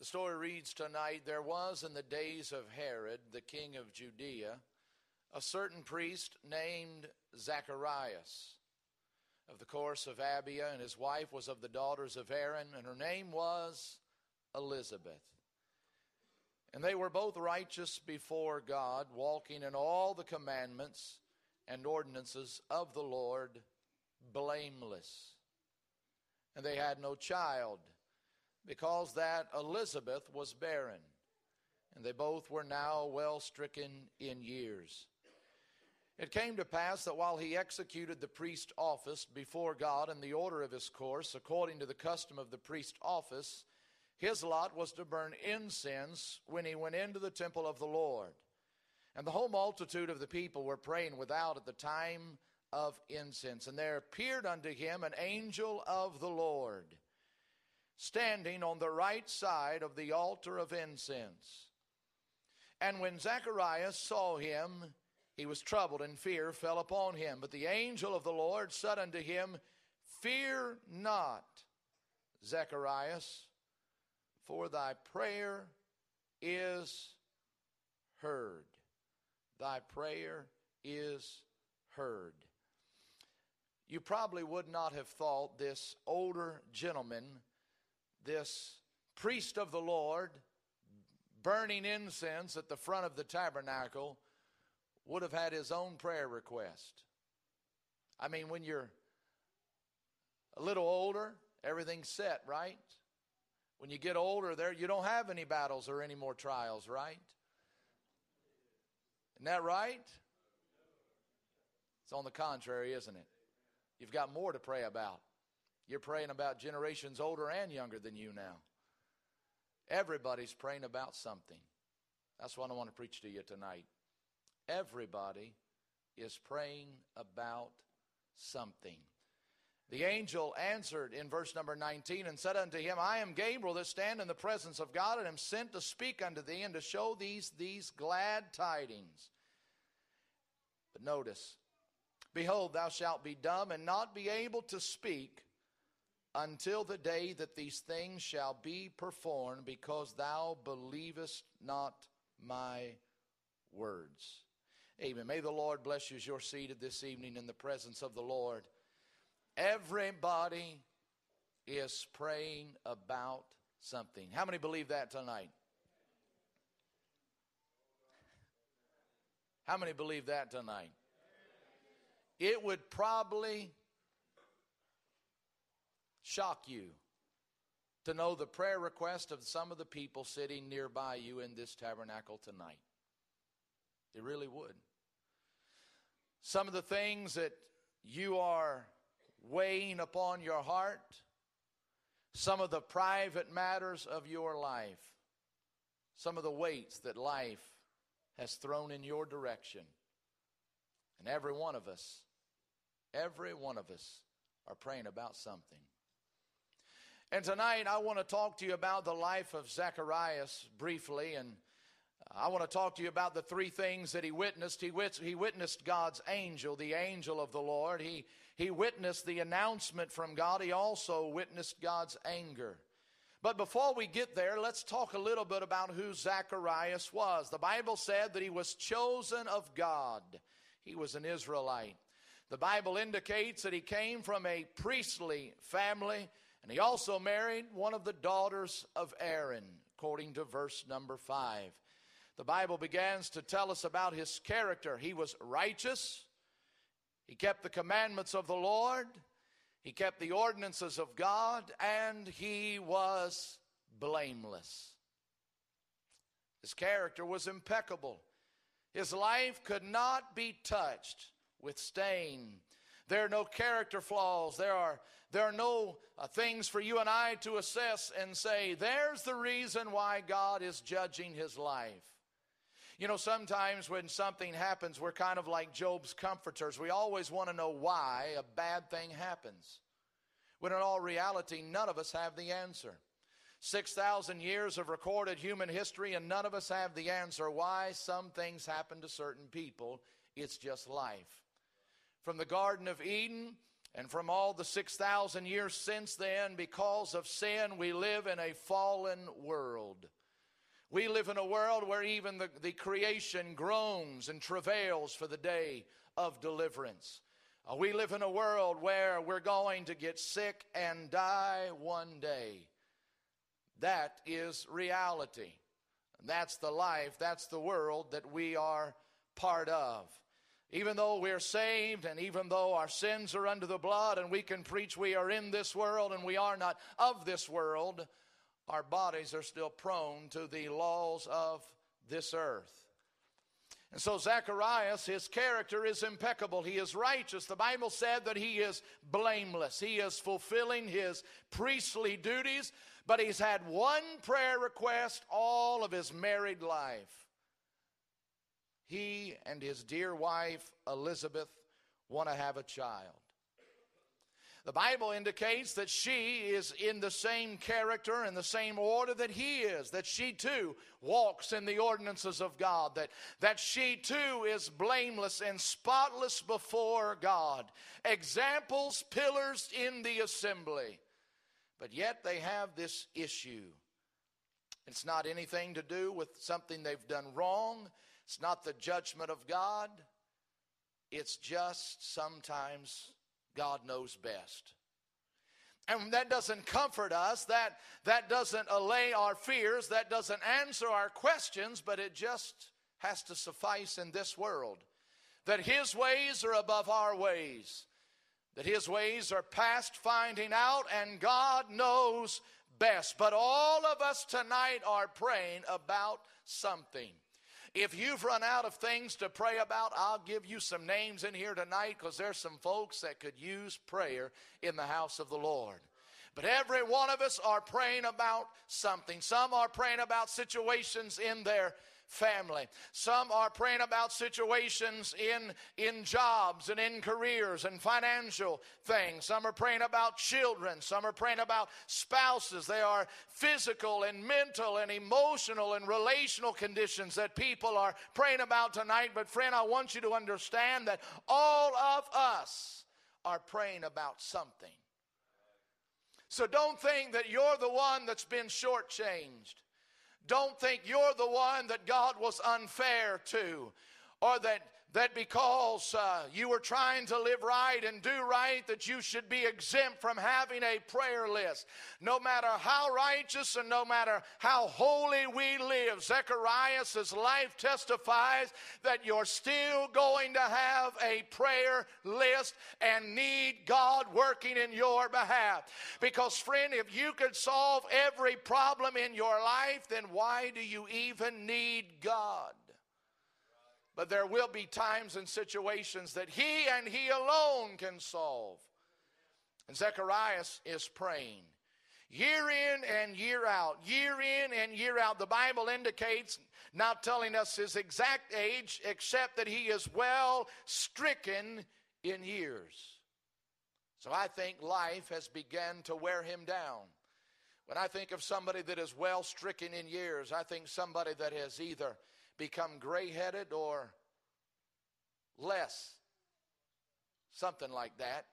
The story reads tonight, there was in the days of Herod, the king of Judea, a certain priest named Zacharias, of the course of Abia, and his wife was of the daughters of Aaron, and her name was Elizabeth. And they were both righteous before God, walking in all the commandments and ordinances of the Lord, blameless. And they had no child, because that Elizabeth was barren, and they both were now well stricken in years. It came to pass that while he executed the priest's office before God in the order of his course, according to the custom of the priest's office, his lot was to burn incense when he went into the temple of the Lord. And the whole multitude of the people were praying without at the time of incense. And there appeared unto him an angel of the Lord, standing on the right side of the altar of incense. And when Zacharias saw him, he was troubled, and fear fell upon him. But the angel of the Lord said unto him, Fear not, Zacharias, for thy prayer is heard. Thy prayer is heard. You probably would not have thought this older gentleman, this priest of the Lord, burning incense at the front of the tabernacle, would have had his own prayer request. I mean, when you're a little older, everything's set, right? When you get older, you don't have any battles or any more trials, right? Isn't that right? It's on the contrary, isn't it? You've got more to pray about. You're praying about generations older and younger than you now. Everybody's praying about something. That's what I want to preach to you tonight. Everybody is praying about something. The angel answered in verse number 19 and said unto him, I am Gabriel that stand in the presence of God, and am sent to speak unto thee and to show these glad tidings. But notice, behold, thou shalt be dumb and not be able to speak until the day that these things shall be performed, because thou believest not my words. Amen. May the Lord bless you as you're seated this evening in the presence of the Lord. Everybody is praying about something. How many believe that tonight? How many believe that tonight? It would probably shock you to know the prayer request of some of the people sitting nearby you in this tabernacle tonight. It really would. Some of the things that you are weighing upon your heart, some of the private matters of your life, some of the weights that life has thrown in your direction. And every one of us are praying about something. And tonight I want to talk to you about the life of Zacharias briefly, and I want to talk to you about the three things that he witnessed. He witnessed God's angel, the angel of the Lord. He witnessed the announcement from God. He also witnessed God's anger. But before we get there, let's talk a little bit about who Zacharias was. The Bible said that he was chosen of God. He was an Israelite. The Bible indicates that he came from a priestly family, and he also married one of the daughters of Aaron, according to verse number 5. The Bible begins to tell us about his character. He was righteous. He kept the commandments of the Lord. He kept the ordinances of God, and he was blameless. His character was impeccable. His life could not be touched with stain. There are no character flaws. There are no things for you and I to assess and say, there's the reason why God is judging his life. You know, sometimes when something happens, we're kind of like Job's comforters. We always want to know why a bad thing happens, when in all reality, none of us have the answer. 6,000 years of recorded human history, and none of us have the answer why some things happen to certain people. It's just life. From the Garden of Eden And from all the 6,000 years since then, because of sin, we live in a fallen world. We live in a world where even the creation groans and travails for the day of deliverance. We live in a world where we're going to get sick and die one day. That is reality. That's the life, that's the world that we are part of. Even though we're saved and even though our sins are under the blood and we can preach we are in this world and we are not of this world, our bodies are still prone to the laws of this earth. And so Zacharias, his character is impeccable. He is righteous. The Bible said that he is blameless. He is fulfilling his priestly duties, but he's had one prayer request all of his married life. He and his dear wife, Elizabeth, want to have a child. The Bible indicates that she is in the same character and the same order that he is, that she too walks in the ordinances of God, that she too is blameless and spotless before God. Examples, pillars in the assembly. But yet they have this issue. It's not anything to do with something they've done wrong. It's not the judgment of God. It's just sometimes God knows best. And that doesn't comfort us. That doesn't allay our fears. That doesn't answer our questions. But it just has to suffice in this world that his ways are above our ways. That his ways are past finding out, and God knows best. But all of us tonight are praying about something. If you've run out of things to pray about, I'll give you some names in here tonight, because there's some folks that could use prayer in the house of the Lord. But every one of us are praying about something. Some are praying about situations in their family. Some are praying about situations in jobs and in careers and financial things. Some are praying about children. Some are praying about spouses. They are physical and mental and emotional and relational conditions that people are praying about tonight. But friend, I want you to understand that all of us are praying about something. So don't think that you're the one that's been shortchanged. Don't think you're the one that God was unfair to, or that because you were trying to live right and do right, that you should be exempt from having a prayer list. No matter how righteous and no matter how holy we live, Zacharias' life testifies that you're still going to have a prayer list and need God working in your behalf. Because friend, if you could solve every problem in your life, then why do you even need God? But there will be times and situations that he and he alone can solve. And Zacharias is praying. Year in and year out. Year in and year out. The Bible indicates, not telling us his exact age, except that he is well stricken in years. So I think life has begun to wear him down. When I think of somebody that is well stricken in years, I think somebody that has either become gray-headed or less, something like that.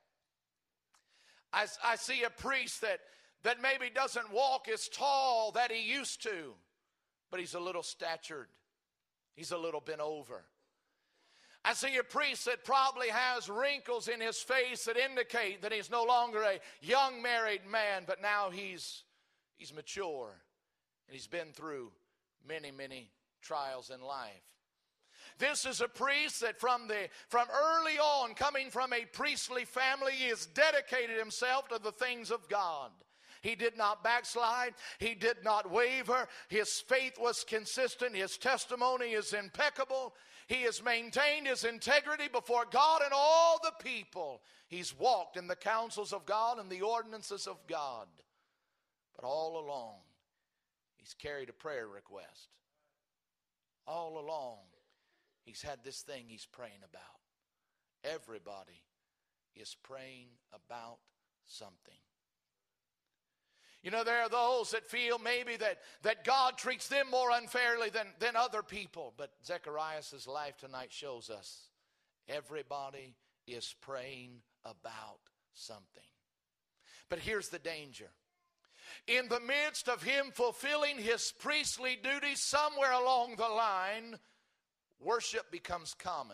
I see a priest that maybe doesn't walk as tall that he used to, but he's a little statured. He's a little bent over. I see a priest that probably has wrinkles in his face that indicate that he's no longer a young married man, but now he's mature and he's been through many, many trials in life. This is a priest that from early on, coming from a priestly family, he has dedicated himself to the things of God. He did not backslide. He did not waver. His faith was consistent. His testimony is impeccable. He has maintained his integrity before God and all the people. He's walked in the counsels of God and the ordinances of God. But all along, he's carried a prayer request. All along, he's had this thing he's praying about. Everybody is praying about something. You know, there are those that feel maybe that God treats them more unfairly than other people. But Zacharias' life tonight shows us everybody is praying about something. But here's the danger. In the midst of him fulfilling his priestly duties, somewhere along the line, worship becomes common.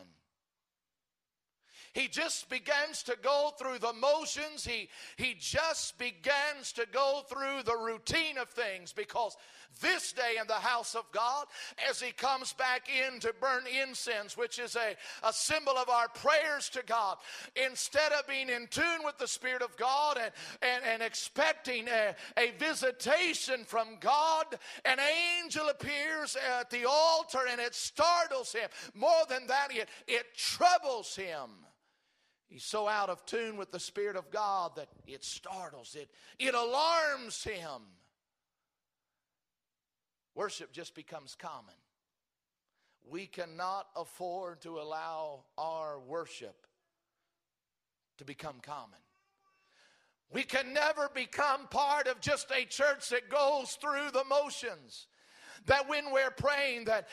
He just begins to go through the motions. He just begins to go through the routine of things, because this day in the house of God, as he comes back in to burn incense, which is a symbol of our prayers to God, instead of being in tune with the Spirit of God and expecting a visitation from God, an angel appears at the altar and it startles him. More than that, it troubles him. He's so out of tune with the Spirit of God that it startles, it alarms him. Worship just becomes common. We cannot afford to allow our worship to become common. We can never become part of just a church that goes through the motions. That when we're praying, that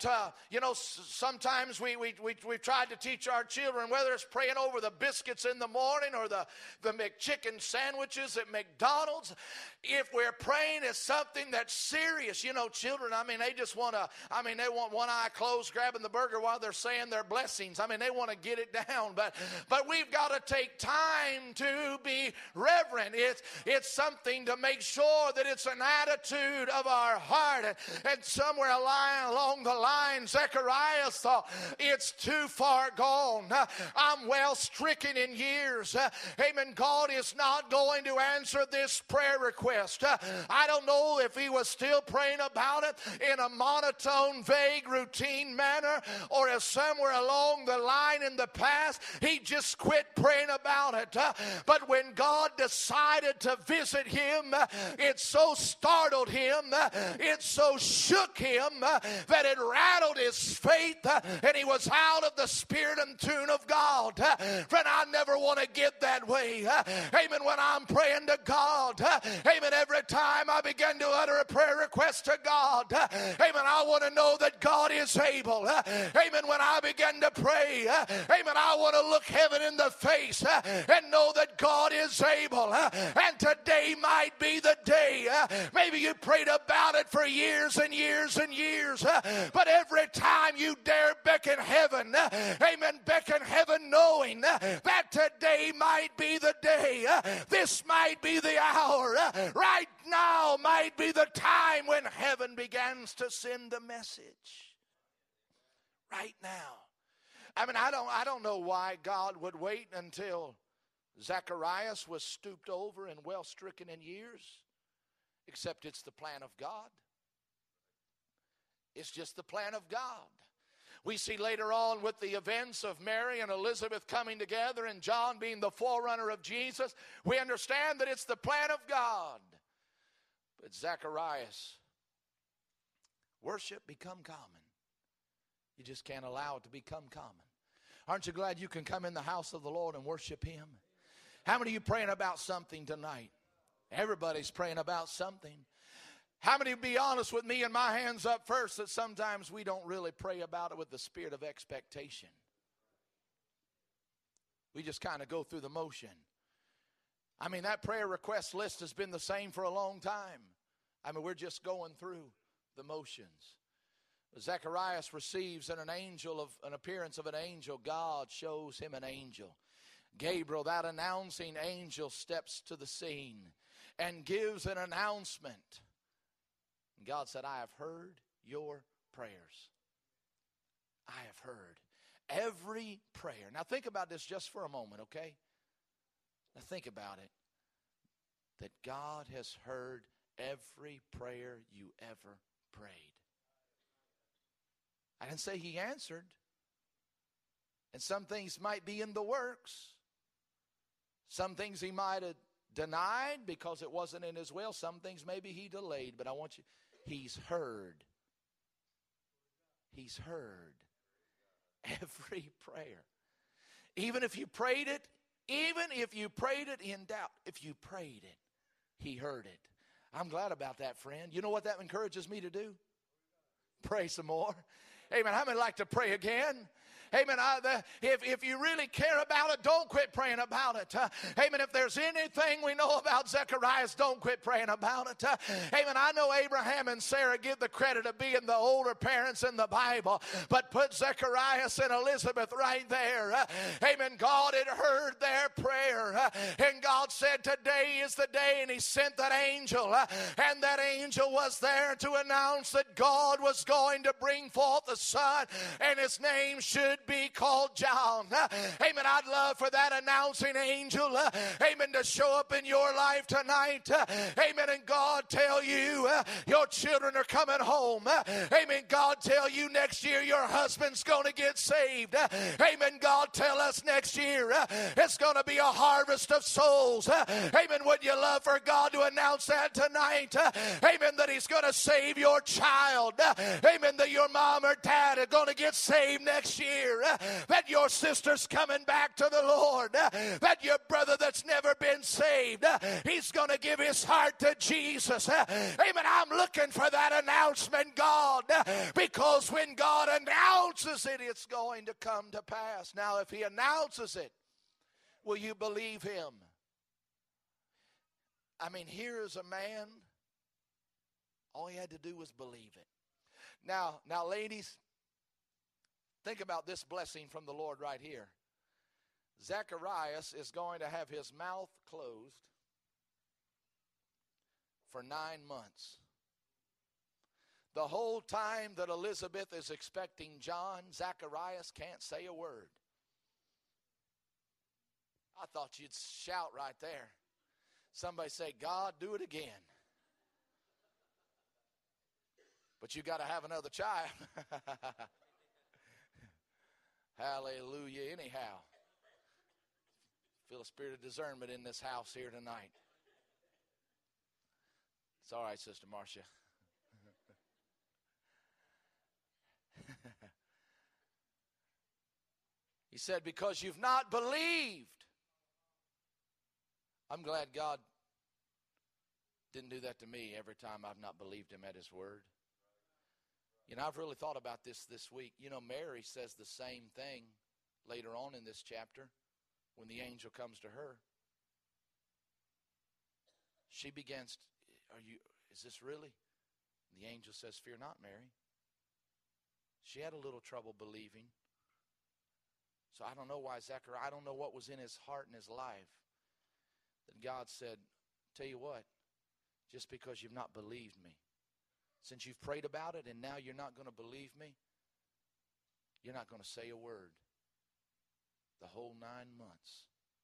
sometimes we've tried to teach our children, whether it's praying over the biscuits in the morning or the McChicken sandwiches at McDonald's, if we're praying, it's something that's serious. Children, they just want they want one eye closed, grabbing the burger while they're saying their blessings. They want to get it down. But we've got to take time to be reverent. It's something to make sure that it's an attitude of our heart. And somewhere along the line, Zacharias thought, it's too far gone. I'm well stricken in years. Amen. God is not going to answer this prayer request. I don't know if he was still praying about it in a monotone, vague, routine manner, or if somewhere along the line in the past, he just quit praying about it. But when God decided to visit him, it so startled him, it so shook him that it rattled his faith, and he was out of the spirit and tune of God. Friend, I never want to get that way. Amen. When I'm praying to God, amen, every time I begin to utter a prayer request to God, amen, I want to know that God is able. Amen. When I begin to pray, amen, I want to look heaven in the face and know that God is able. And today might be the day. Maybe you prayed about it for years and years and years, but every time you dare beckon heaven, amen, beckon heaven knowing that today might be the day, this might be the hour, right now might be the time when heaven begins to send a message. Right now. I don't know why God would wait until Zacharias was stooped over and well stricken in years, except it's the plan of God. It's just the plan of God. We see later on with the events of Mary and Elizabeth coming together and John being the forerunner of Jesus, we understand that it's the plan of God. But Zacharias, worship become common. You just can't allow it to become common. Aren't you glad you can come in the house of the Lord and worship him? How many of you praying about something tonight? Everybody's praying about something. How many be honest with me, and my hands up first, that sometimes we don't really pray about it with the spirit of expectation. We just kind of go through the motion. That prayer request list has been the same for a long time. We're just going through the motions. Zacharias receives an appearance of an angel. God shows him an angel. Gabriel, that announcing angel, steps to the scene and gives an announcement. And God said, I have heard your prayers. I have heard every prayer. Now think about this just for a moment, okay? Now think about it. That God has heard every prayer you ever prayed. I didn't say he answered. And some things might be in the works. Some things he might have denied because it wasn't in his will. Some things maybe he delayed. But I want you, he's heard. He's heard every prayer. Even if you prayed it in doubt, if you prayed it, he heard it. I'm glad about that, friend. You know what that encourages me to do? Pray some more. Amen. How many like to pray again? Amen. If you really care about it, don't quit praying about it. Amen. If there's anything we know about Zacharias, don't quit praying about it. Amen. I know Abraham and Sarah give the credit of being the older parents in the Bible, but put Zacharias and Elizabeth right there. Amen. God had heard their prayer, and God said, today is the day, and he sent that angel, and that angel was there to announce that God was going to bring forth a son, and his name should be called John. Amen. I'd love for that announcing angel, amen, to show up in your life tonight. Amen. And God tell you your children are coming home. Amen. God tell you next year your husband's going to get saved. Amen. God tell us next year it's going to be a harvest of souls. Amen. Would you love for God to announce that tonight? Amen. That he's going to save your child. Amen. That your mom or dad are going to get saved next year. That your sister's coming back to the Lord. That your brother that's never been saved, he's going to give his heart to Jesus. Amen. I'm looking for that announcement, God, because when God announces it, it's going to come to pass. Now, if he announces it, will you believe him? I mean, here is a man, all he had to do was believe it. Now, ladies, think about this blessing from the Lord right here. Zacharias is going to have his mouth closed for 9 months. The whole time that Elizabeth is expecting John, Zacharias can't say a word. I thought you'd shout right there. Somebody say, God, do it again. But you got to have another child. Hallelujah. Anyhow, feel a spirit of discernment in this house here tonight. It's all right, Sister Marcia. He said, because you've not believed. I'm glad God didn't do that to me every time I've not believed him at his word. You know, I've really thought about this week. You know, Mary says the same thing later on in this chapter when the angel comes to her. She begins, is this really? And the angel says, fear not, Mary. She had a little trouble believing. So I don't know why Zechariah, I don't know what was in his heart and his life. Then God said, tell you what, just because you've not believed me, since you've prayed about it and now you're not going to believe me, you're not going to say a word. The whole 9 months.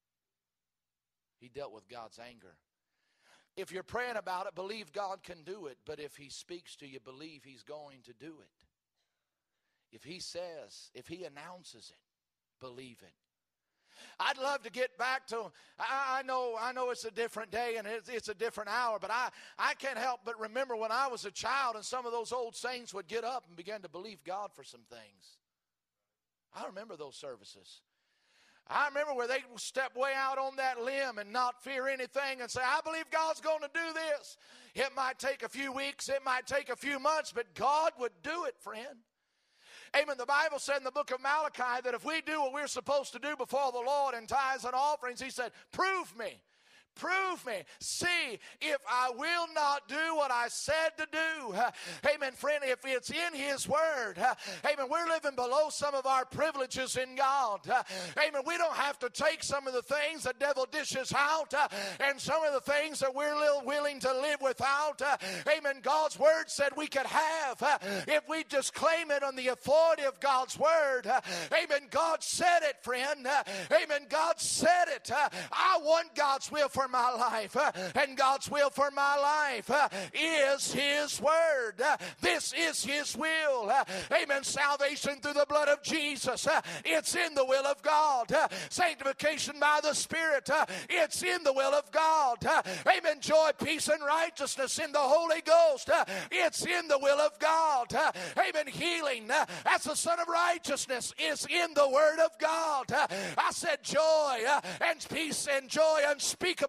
He dealt with God's anger. If you're praying about it, believe God can do it. But if he speaks to you, believe he's going to do it. If he says, if he announces it, believe it. I'd love to get back to, I know it's a different day and it's a different hour, but I can't help but remember when I was a child and some of those old saints would get up and begin to believe God for some things. I remember those services. I remember where they would step way out on that limb and not fear anything and say, I believe God's going to do this. It might take a few weeks, it might take a few months, but God would do it, friend. Amen. The Bible said in the book of Malachi that if we do what we're supposed to do before the Lord in tithes and offerings, he said, prove me. Prove me. See if I will not do what I said to do. Amen, friend, if it's in his word. Amen, we're living below some of our privileges in God. Amen, we don't have to take some of the things the devil dishes out and some of the things that we're willing to live without. Amen, God's word said we could have if we just claim it on the authority of God's word. Amen, God said it, friend. Amen, God said it. I want God's will for my life, and God's will for my life is his word. This is his will. Amen. Salvation through the blood of Jesus, it's in the will of God. Sanctification by the Spirit, it's in the will of God. Amen. Joy, peace, and righteousness in the Holy Ghost, it's in the will of God. Amen. Healing, that's the Son of Righteousness, is in the word of God. I said joy and peace and joy unspeakable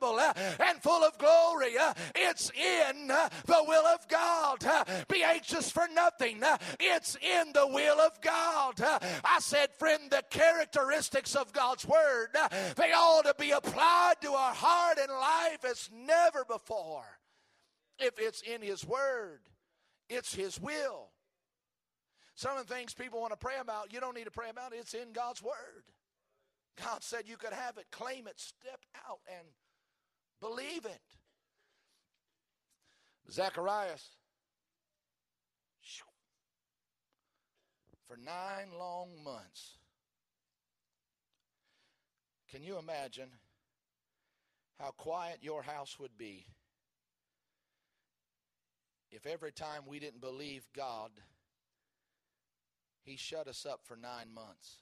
powerful and full of glory. It's in the will of God. Be anxious for nothing. It's in the will of God. I said, friend, the characteristics of God's word, they ought to be applied to our heart and life as never before. If it's in his word, it's his will. Some of the things people want to pray about, you don't need to pray about it. It's in God's word. God said you could have it, claim it, step out and believe it. Zacharias, for 9 long months. Can you imagine how quiet your house would be if every time we didn't believe God, he shut us up for 9 months?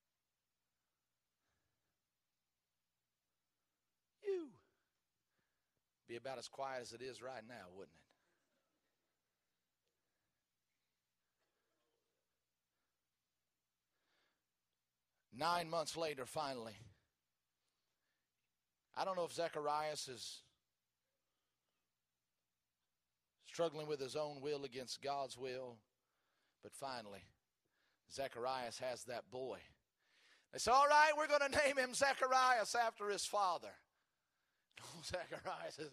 Be about as quiet as it is right now, wouldn't it? Nine months later, finally, I don't know if Zacharias is struggling with his own will against God's will, but finally, Zacharias has that boy. They say, all right, we're going to name him Zacharias after his father. Oh, Zacharias says,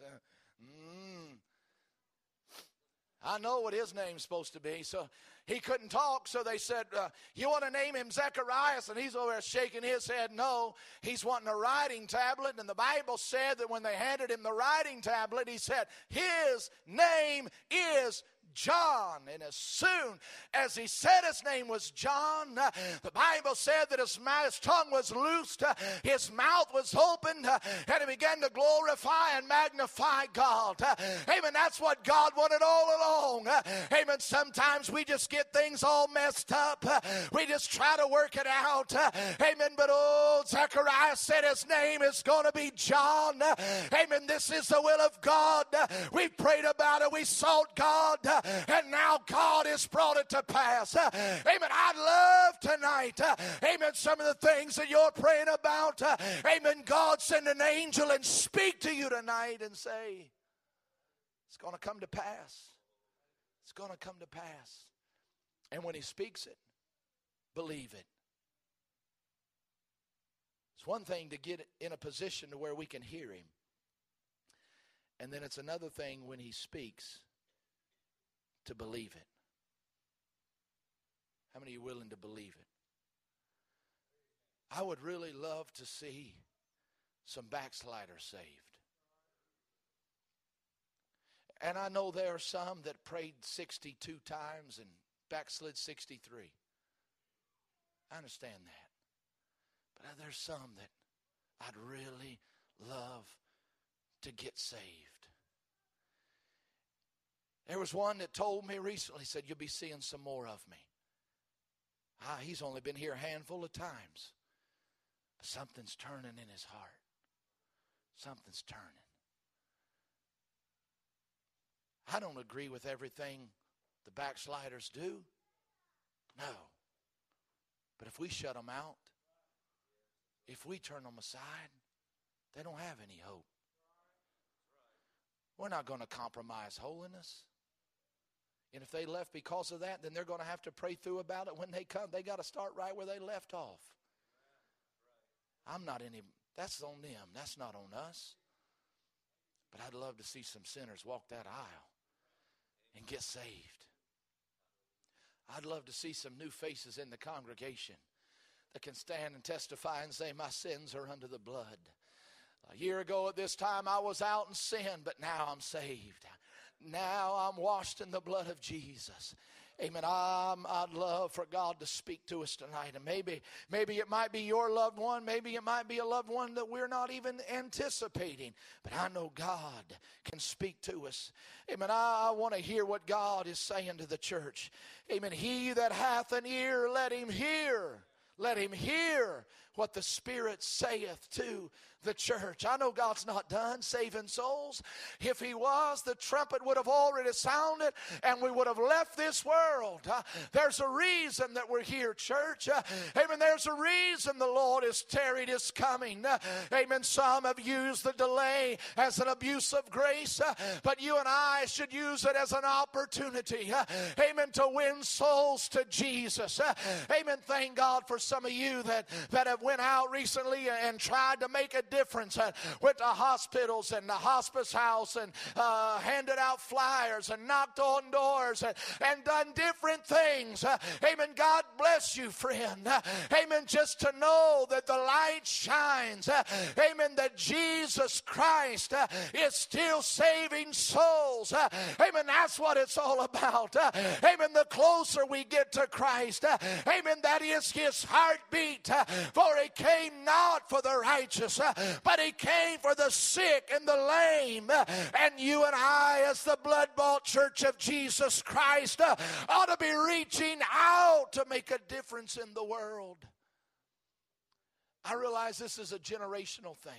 I know what his name's supposed to be. So he couldn't talk, so they said, you want to name him Zacharias? And he's over there shaking his head. No, he's wanting a writing tablet. And the Bible said that when they handed him the writing tablet, he said, his name is John. And as soon as he said his name was John, the Bible said that his tongue was loosed, his mouth was opened, and he began to glorify and magnify God. Amen. That's what God wanted all along. Amen. Sometimes we just get things all messed up. We just try to work it out. Amen. But Zechariah said his name is going to be John. Amen. This is the will of God. We prayed about it. We sought God. And now God has brought it to pass. Amen. I'd love tonight, amen, some of the things that you're praying about. Amen. God send an angel and speak to you tonight and say, it's going to come to pass. It's going to come to pass. And when he speaks it, believe it. It's one thing to get in a position to where we can hear him. And then it's another thing when he speaks to believe it. How many are you willing to believe it? I would really love to see some backsliders saved. And I know there are some that prayed 62 times and backslid 63. I understand that. But there's some that I'd really love to get saved. There was one that told me recently, said, you'll be seeing some more of me. He's only been here a handful of times. But something's turning in his heart. Something's turning. I don't agree with everything the backsliders do. No. But if we shut them out, if we turn them aside, they don't have any hope. We're not going to compromise holiness. And if they left because of that, then they're going to have to pray through about it when they come. They got to start right where they left off. That's on them. That's not on us. But I'd love to see some sinners walk that aisle and get saved. I'd love to see some new faces in the congregation that can stand and testify and say, my sins are under the blood. A year ago at this time, I was out in sin, but now I'm saved. Now I'm washed in the blood of Jesus. Amen. I'd love for God to speak to us tonight. And maybe it might be your loved one. Maybe it might be a loved one that we're not even anticipating. But I know God can speak to us. Amen. I want to hear what God is saying to the church. Amen. He that hath an ear, let him hear. Let him hear what the Spirit saith to the church. I know God's not done saving souls. If He was, the trumpet would have already sounded and we would have left this world. There's a reason that we're here, church. Amen. There's a reason the Lord has tarried His coming. Amen. Some have used the delay as an abuse of grace, but you and I should use it as an opportunity. Amen. To win souls to Jesus. Amen. Thank God for some of you that have went out recently and tried to make a difference. Went to hospitals and the hospice house and handed out flyers and knocked on doors and done different things. Amen. God bless you, friend. Amen. Just to know that the light shines. Amen. That Jesus Christ is still saving souls. Amen. That's what it's all about. Amen. The closer we get to Christ, amen, that is His heartbeat. For He came not for the righteous, but He came for the sick and the lame. And you and I, as the blood-bought church of Jesus Christ, ought to be reaching out to make a difference in the world. I realize this is a generational thing.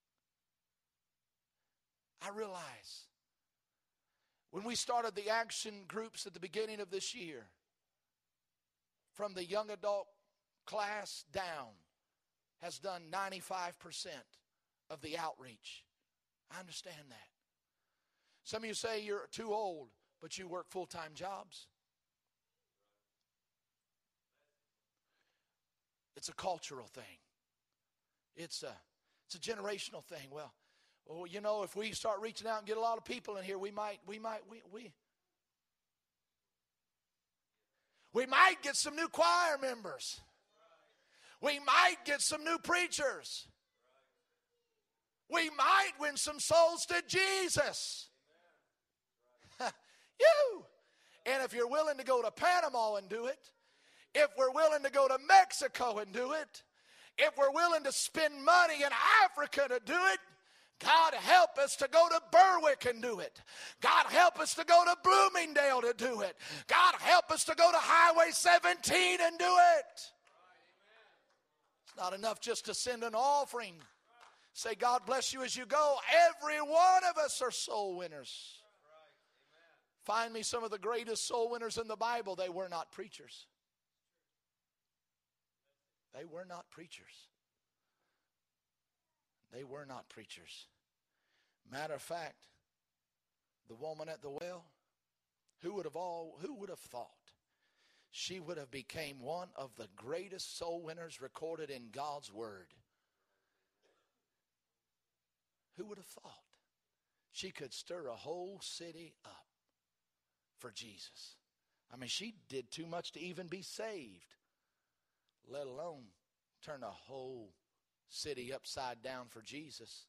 I realize when we started the action groups at the beginning of this year, from the young adult class down, has done 95% of the outreach. I understand that. Some of you say you're too old, but you work full-time jobs. It's a cultural thing. It's a generational thing. Well, you know, if we start reaching out and get a lot of people in here, we might get some new choir members. We might get some new preachers. We might win some souls to Jesus. You. And if you're willing to go to Panama and do it, if we're willing to go to Mexico and do it, if we're willing to spend money in Africa to do it, God help us to go to Berwick and do it. God help us to go to Bloomingdale to do it. God help us to go to Highway 17 and do it. It's not enough just to send an offering. Say, God bless you as you go. Every one of us are soul winners. Find me some of the greatest soul winners in the Bible. They were not preachers. They were not preachers. They were not preachers. Matter of fact, the woman at the well, who would have thought she would have became one of the greatest soul winners recorded in God's Word? Who would have thought she could stir a whole city up for Jesus? I mean, she did too much to even be saved, let alone turn a whole city upside down for Jesus.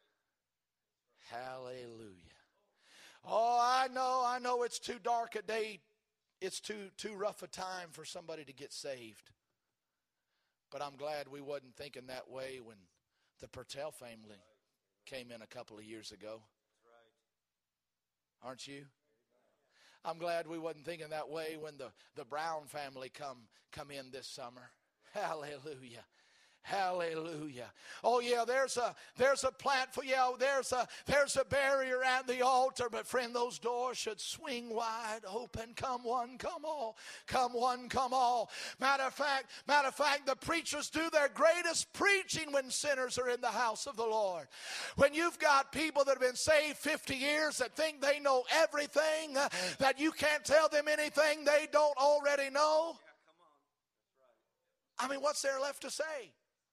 Hallelujah. Oh, I know it's too dark a day. It's too rough a time for somebody to get saved. But I'm glad we wasn't thinking that way when the Pertell family came in a couple of years ago. Aren't you? I'm glad we wasn't thinking that way when the Brown family come in this summer. Hallelujah. Hallelujah. Oh yeah, there's a platform. Yeah, there's a barrier at the altar, but friend, those doors should swing wide open. Come one, come all. Come one, come all. Matter of fact, the preachers do their greatest preaching when sinners are in the house of the Lord. When you've got people that have been saved 50 years that think they know everything, that you can't tell them anything they don't already know. I mean, what's there left to say?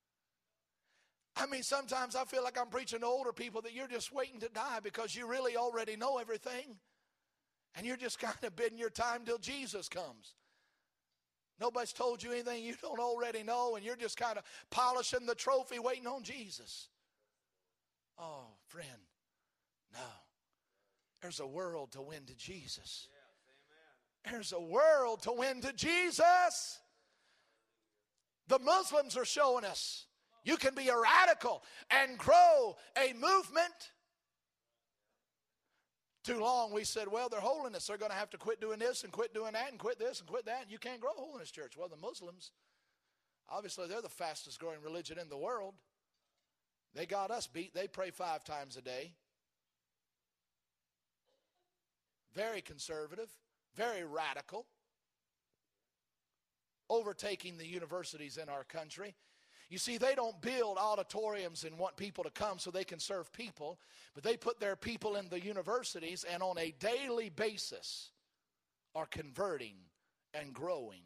I mean, sometimes I feel like I'm preaching to older people that you're just waiting to die because you really already know everything. And you're just kind of bidding your time till Jesus comes. Nobody's told you anything you don't already know, and you're just kind of polishing the trophy waiting on Jesus. Oh, friend, no. There's a world to win to Jesus. There's a world to win to Jesus. The Muslims are showing us you can be a radical and grow a movement. Too long we said, well, they're holiness. They're going to have to quit doing this and quit doing that and quit this and quit that. And you can't grow holiness, church. Well, the Muslims Obviously, they're the fastest growing religion in the world. They got us beat. They pray 5 times a day. Very conservative, very radical, overtaking the universities in our country. You see, they don't build auditoriums and want people to come so they can serve people, but they put their people in the universities and on a daily basis are converting and growing.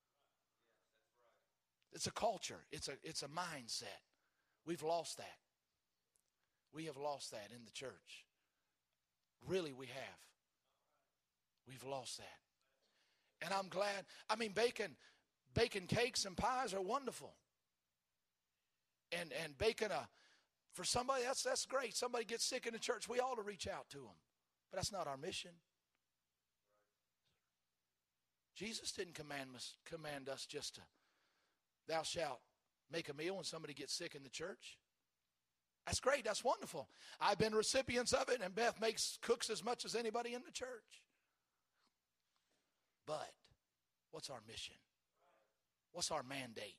It's a culture. It's a mindset. We've lost that. We have lost that in the church. Really, we have. We've lost that. And I'm glad. I mean, baking cakes and pies are wonderful. And baking for somebody, that's great. Somebody gets sick in the church, we ought to reach out to them. But that's not our mission. Jesus didn't command us just to, thou shalt make a meal when somebody gets sick in the church. That's great. That's wonderful. I've been recipients of it, and Beth cooks as much as anybody in the church. But what's our mission? What's our mandate?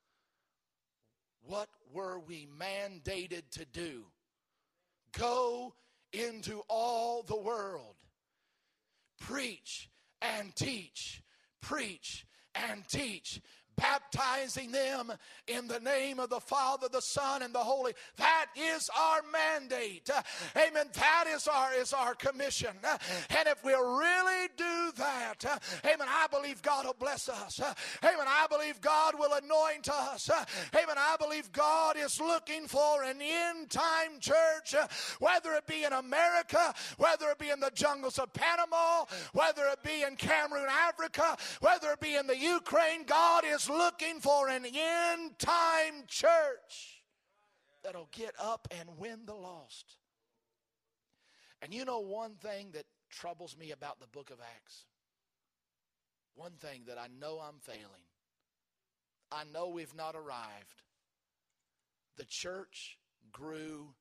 What were we mandated to do? Go into all the world. Preach and teach. Preach and teach. Baptizing them in the name of the Father, the Son, and the Holy. That is our mandate. Amen. That is our commission. And if we really do that, amen, I believe God will bless us. Amen. I believe God will anoint us. Amen. I believe God is looking for an end-time church, whether it be in America, whether it be in the jungles of Panama, whether it be in Cameroon, Africa, whether it be in the Ukraine. God is looking for an end-time church that'll get up and win the lost. And you know one thing that troubles me about the book of Acts? One thing that I know I'm failing. I know we've not arrived. The church grew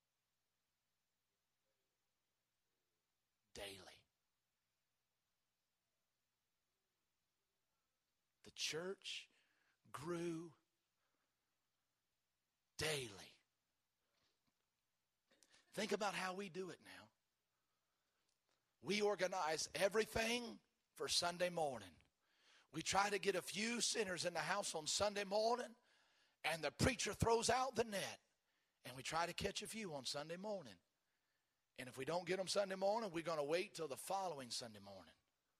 daily. The church grew daily. Think about how we do it now. We organize everything for Sunday morning. We try to get a few sinners in the house on Sunday morning, and the preacher throws out the net, and we try to catch a few on Sunday morning. And if we don't get them Sunday morning, we're going to wait till the following Sunday morning.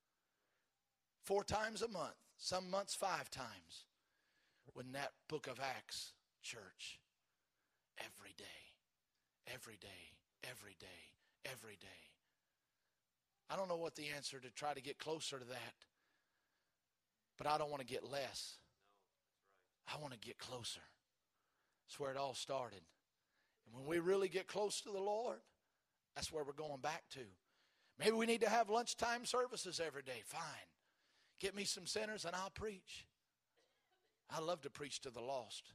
4 times a month. Some months 5 times. When that book of Acts church, every day, every day, every day, every day. I don't know what the answer to try to get closer to that, but I don't want to get less. I want to get closer. That's where it all started. And when we really get close to the Lord, that's where we're going back to. Maybe we need to have lunchtime services every day. Fine. Get me some sinners and I'll preach. I love to preach to the lost.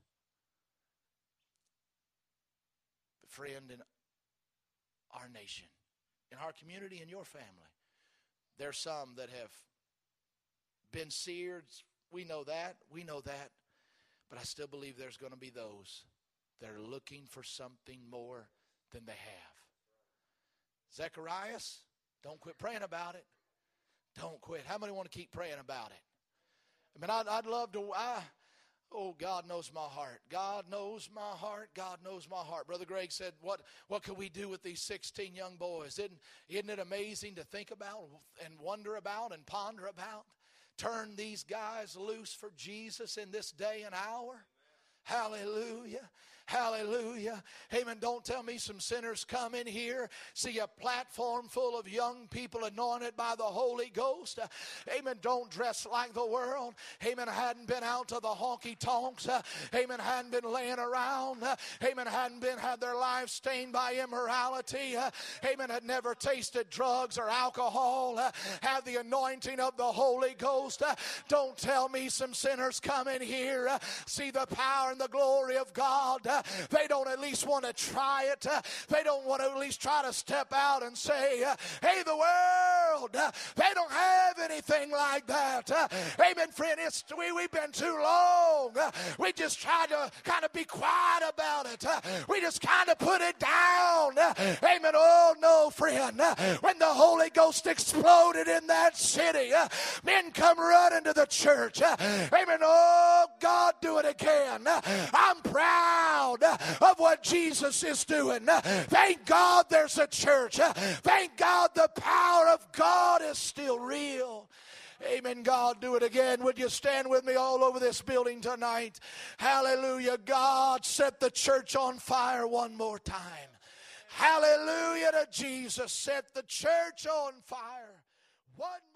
But friend, in our nation, in our community, in your family, there's some that have been seared. We know that. We know that. But I still believe there's going to be those that are looking for something more than they have. Zacharias, don't quit praying about it. Don't quit. How many want to keep praying about it? I mean, I'd love to. Oh, God knows my heart. God knows my heart. God knows my heart. Brother Greg said, what can we do with these 16 young boys? Isn't it amazing to think about and wonder about and ponder about? Turn these guys loose for Jesus in this day and hour. Hallelujah. Hallelujah. Amen. Don't tell me some sinners come in here, see a platform full of young people anointed by the Holy Ghost. Amen. Don't dress like the world. Amen. Hadn't been out to the honky tonks. Amen. Hadn't been laying around. Amen. Hadn't had their lives stained by immorality. Amen. Had never tasted drugs or alcohol. Have the anointing of the Holy Ghost. Don't tell me some sinners come in here, see the power and the glory of God. They don't at least want to try it. They don't want to at least try to step out and say, hey, the world, they don't have anything like that. Amen, friend. We've been too long. We just try to kind of be quiet about it. We just kind of put it down. Amen. Oh, no, friend. When the Holy Ghost exploded in that city, men come running to the church. Amen. Oh, God, do it again. I'm proud of what Jesus is doing. Thank God there's a church. Thank God the power of God is still real. Amen. God, do it again. Would you stand with me all over this building tonight? Hallelujah. God, set the church on fire one more time. Hallelujah to Jesus. Set the church on fire one more time.